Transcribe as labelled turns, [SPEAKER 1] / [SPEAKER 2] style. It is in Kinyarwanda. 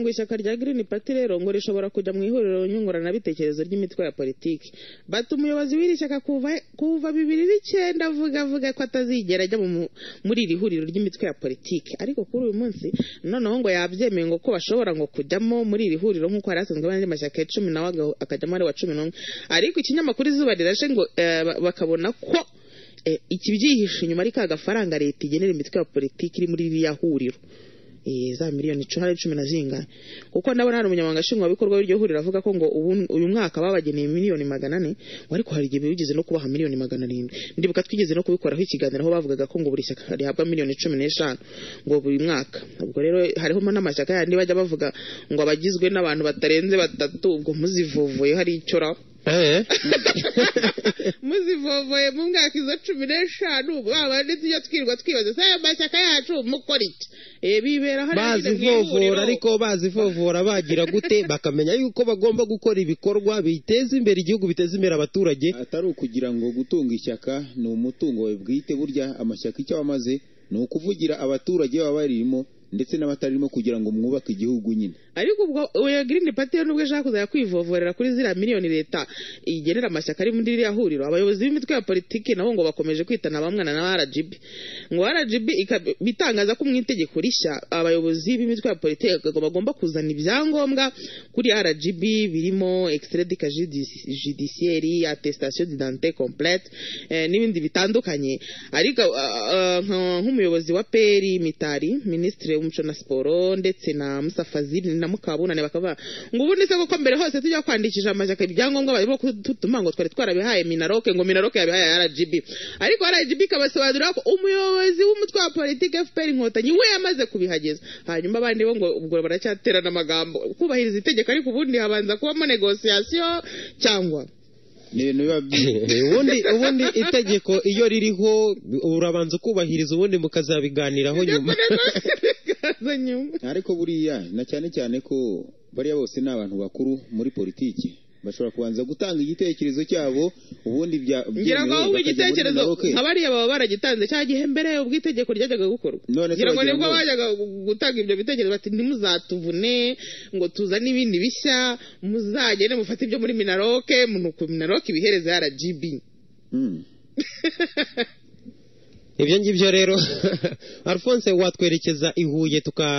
[SPEAKER 1] ngo ishyaka rya Green Party rero ngo rishobora kujya mu ihuriro nyunguranabitekerezo ry'imitwe ya politiki. Bati umuyobozi w'iri shyaka kuva 2009 avuga ko atazigera ajya muri iri huriro ry'imitwe ya politiki, ariko kuri uyu munsi noneho ngo yabyemeye ngo ko bashobora ngo kujyamo muri iri huriro nk'uko hari hasanzwe abandi mashyaka 10 nawe akajyamo ari wa 11. Ariko ikinyamakuru Izuba Rirashe ngo bakabona ko ikibyihishe inyuma ari ka gafaranga leta igenera imitwe ya politiki iri muri iriya huriro za miliyoni 10 kuko ndabona hari umunyamabanga nshingwabikorwa w'iryo huriro avuga ko ngo uyu mwaka babageneye miliyoni 400, ariko hari igihe bigeze no kubaha miliyoni 700. Ndibuka twigeze no kubikoraho ikiganiro aho bavugaga ko ngo buri shyaka rihabwa miliyoni 15 ngo buri mwaka. Ubwo rero hariho n'amashyaka yandi bajya bavuga ngo abagizwe n'abantu batarenze 3, ubwo muzivovoye hari icyo muzivovoye mu mwaka izo 15 babandi tujya twirwa twibaza saya mashyaka yacu mukora iki bibera hari
[SPEAKER 2] bazivovora, ariko bazivovora bagira gute bakamenya yuko bagomba gukora ibikorwa biteza imbere igihugu, biteza imbere abaturage,
[SPEAKER 3] atari ukugira ngo gutunga ishyaka ni umutungo we bwite. Burya amashyaka icyo bamaze ni ukuvugira abaturage baba barimo ndetse n'abatarimo kugira ngo mwubake igihugu nyine.
[SPEAKER 1] Ariko ubwo Green Party nubwo ashaka kuzaya kwivovorera kuri zira miliyoni leta igenera amashyaka ari muri iriya huriro, abayobozi b'imitwe ya politiki nabo ngo bakomeje kwitana bamwana na RGB. Ngo RGB bitangaza ko mu itegeko rishya abayobozi b'imitwe ya politiki bagomba kuzana ibyangombwa kuri RGB birimo extrait de casier judiciaire, attestation d'identité complète n'ibindi bitandukanye. Ariko nk'umuyobozi wa PERI Mitari, ministre w'umuco na siporo, ndetse na Musa Fazil na Mukabunane bakaba ngo ubundi se ko mbere hose tujya kwandikisha amashyaka ibyangombwa barimo kututuma ngo twari twarabihaye Minaroke, ngo Minaroke yabihaye RGB. Ariko RGB kabasobanurira ko umuyobozi w'umutwe wa politiki FPR Inkotanyi we yamaze kubihageza. Hanyuma abandi bo ngo ubwo baracyaterana amagambo kubahiriza itegeko, ariko ubundi habanza kubamo negotiation cyangwa
[SPEAKER 2] ubundi itegeko iyo ririho urabanza kubahiriza ubundi mukazabiganiraho nyuma.
[SPEAKER 3] Ariko buriya na cyane ko bariya bose ni abantu bakuru muri politiki, bashobora kubanza gutanga igitekerezo cyabo ubundi
[SPEAKER 1] ngira ngo aho igitekerezo nk'abariya baba baragitanze cya gihe mbere ubwitegeko ryajyaga gukorwa. Ngira ngo nibwo bajyaga gutanga ibyo bitekerezo bati ntimuzatuvune ngo tuzane ibindi bishya, muzagende mufate ibyo muri Minaroke, munuko Minaroke ibihereza RGB.
[SPEAKER 2] Ibyo ngibyo rero Alphonse watwerekeza i Huye